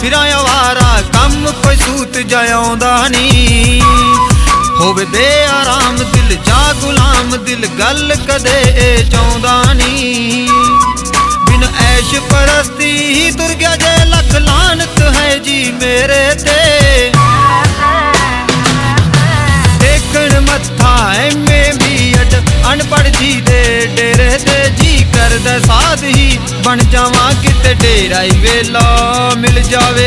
फिरां आवारा कम कोई सूत जाउंदा नी होवे बे आराम दिल जा गुलाम दिल गल कदे चाहुंदा नी बिन ऐश परस्ती तुर गया जे लख लानत है जी मेरे ते देखण मत्था में भी अड अनपढ़ जी दे डेरे ते जी करदा साध ही बन जावां किते डेरा ही वेला मिल जावे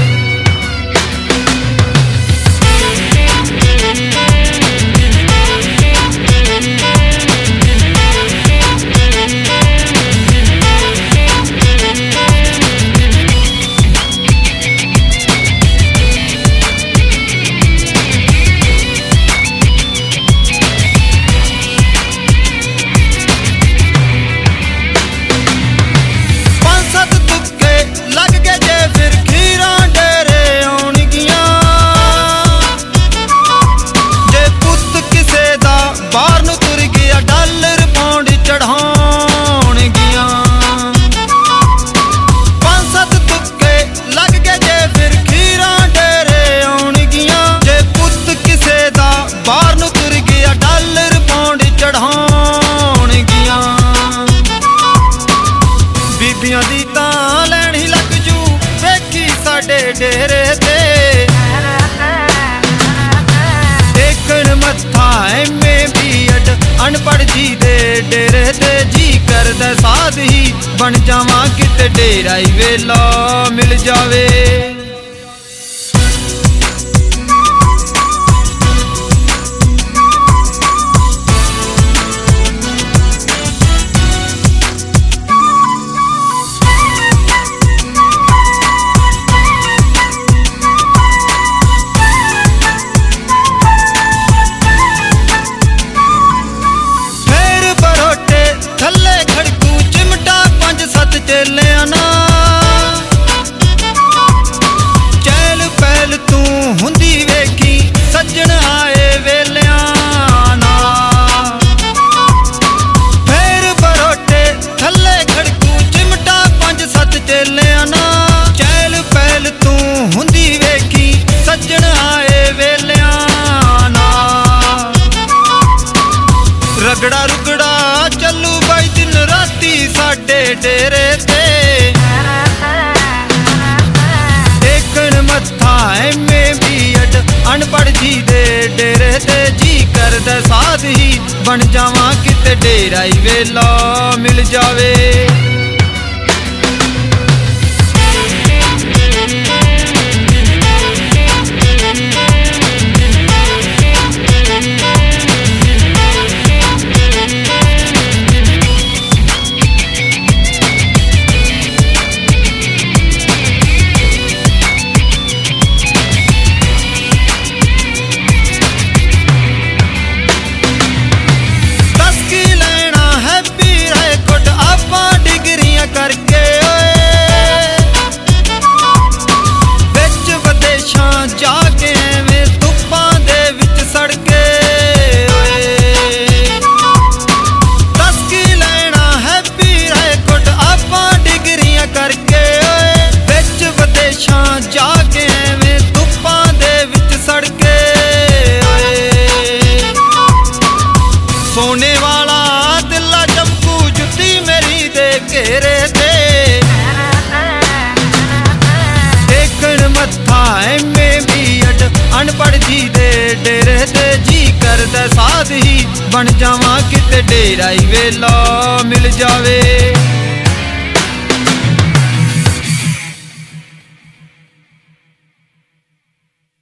डेरे ते देखण मत्था में भी अड अनपढ़ जी दे डेरे ते जी करदा साध ही बन जावां किते डेरा ही वेला मिल जावे रगड़ा रुगड़ा चलू बाई दिन राती साडे डेरे ते देखण मत्था में भी अड अनपढ़ जी दे डेरे ते जी करदा साध ही बन जावां किते डेरा ही वेला मिल जावे सोने वाला दिला चमकू जुत्ती मेरी दे घेरे ते देखण मत्था में भी अड अनपढ़ जी दे डेरे ते जी करदा साध ही बन जावां किते डेरा ही वेला मिल जावे।